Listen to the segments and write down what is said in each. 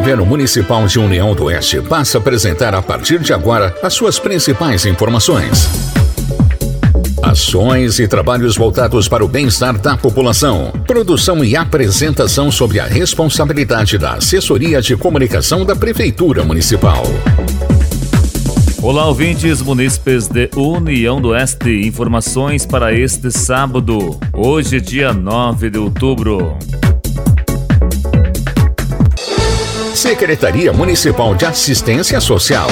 Governo Municipal de União do Oeste passa a apresentar a partir de agora as suas principais informações. Ações e trabalhos voltados para o bem-estar da população. Produção e apresentação sob a responsabilidade da Assessoria de Comunicação da Prefeitura Municipal. Olá, ouvintes munícipes de União do Oeste. Informações para este sábado, hoje, dia 9 de outubro. Secretaria Municipal de Assistência Social.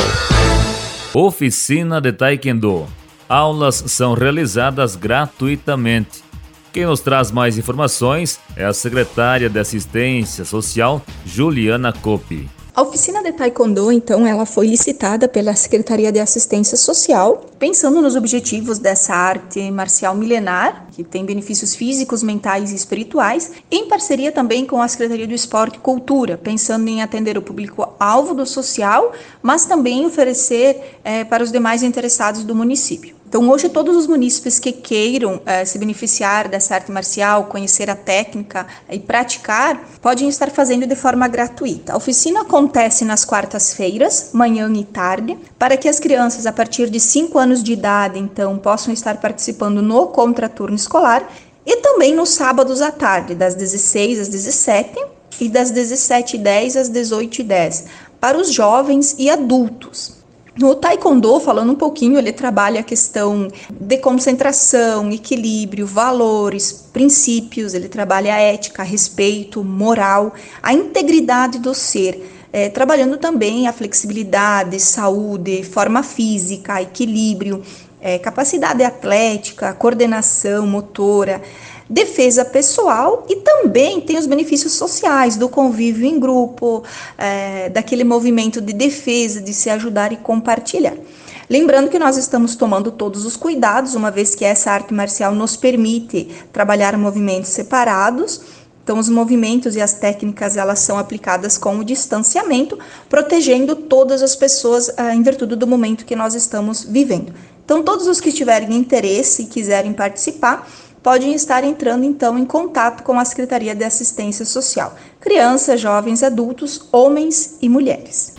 Oficina de Taekwondo. Aulas são realizadas gratuitamente. Quem nos traz mais informações é a secretária de Assistência Social, Juliana Coppi. A oficina de Taekwondo, então, ela foi licitada pela Secretaria de Assistência Social, pensando nos objetivos dessa arte marcial milenar, que tem benefícios físicos, mentais e espirituais, em parceria também com a Secretaria do Esporte e Cultura, pensando em atender o público-alvo do social, mas também oferecer para os demais interessados do município. Então, hoje, todos os munícipes que queiram se beneficiar dessa arte marcial, conhecer a técnica e praticar, podem estar fazendo de forma gratuita. A oficina acontece nas quartas-feiras, manhã e tarde, para que as crianças, a partir de 5 anos de idade, então, possam estar participando no contraturno escolar e também nos sábados à tarde, das 16 às 17 e das 17h10 às 18h10, para os jovens e adultos. No Taekwondo, falando um pouquinho, ele trabalha a questão de concentração, equilíbrio, valores, princípios, ele trabalha a ética, respeito, moral, a integridade do ser, trabalhando também a flexibilidade, saúde, forma física, equilíbrio, capacidade atlética, coordenação motora, defesa pessoal e também tem os benefícios sociais do convívio em grupo, daquele movimento de defesa, de se ajudar e compartilhar. Lembrando que nós estamos tomando todos os cuidados, uma vez que essa arte marcial nos permite trabalhar movimentos separados. Então, os movimentos e as técnicas, elas são aplicadas com o distanciamento, protegendo todas as pessoas em virtude do momento que nós estamos vivendo. Então, todos os que tiverem interesse e quiserem participar, podem estar entrando, então, em contato com a Secretaria de Assistência Social. Crianças, jovens, adultos, homens e mulheres.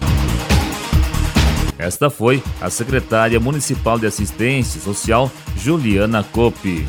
Esta foi a secretária municipal de Assistência Social, Juliana Coppi.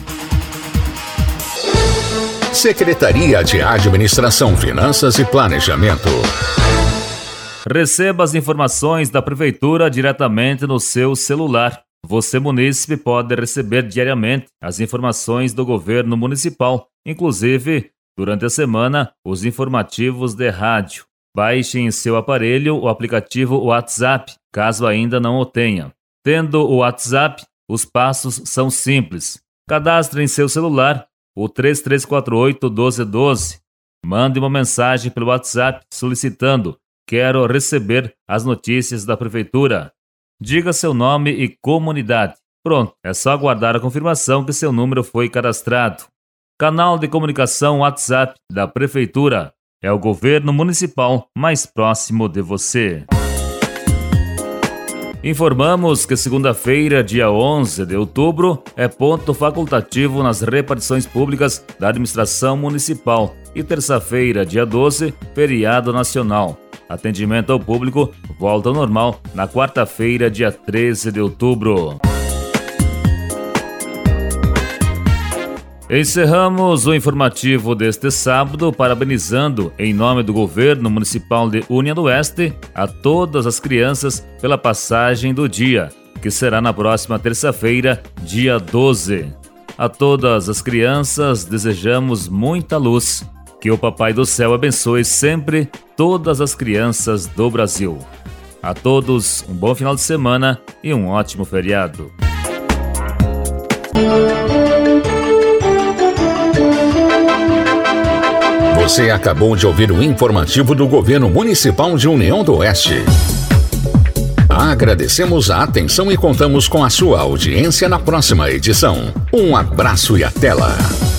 Secretaria de Administração, Finanças e Planejamento. Receba as informações da Prefeitura diretamente no seu celular. Você, munícipe, pode receber diariamente as informações do governo municipal, inclusive, durante a semana, os informativos de rádio. Baixe em seu aparelho o aplicativo WhatsApp, caso ainda não o tenha. Tendo o WhatsApp, os passos são simples. Cadastre em seu celular o 3348-1212. Mande uma mensagem pelo WhatsApp solicitando "Quero receber as notícias da Prefeitura". Diga seu nome e comunidade. Pronto, é só aguardar a confirmação que seu número foi cadastrado. Canal de comunicação WhatsApp da Prefeitura. É o governo municipal mais próximo de você. Informamos que segunda-feira, dia 11 de outubro, é ponto facultativo nas repartições públicas da administração municipal e terça-feira, dia 12, feriado nacional. Atendimento ao público volta ao normal na quarta-feira, dia 13 de outubro. Encerramos o informativo deste sábado parabenizando, em nome do Governo Municipal de União do Oeste, a todas as crianças pela passagem do dia, que será na próxima terça-feira, dia 12. A todas as crianças desejamos muita luz. Que o Papai do Céu abençoe sempre todas as crianças do Brasil. A todos, um bom final de semana e um ótimo feriado. Você acabou de ouvir o informativo do Governo Municipal de União do Oeste. Agradecemos a atenção e contamos com a sua audiência na próxima edição. Um abraço e até lá!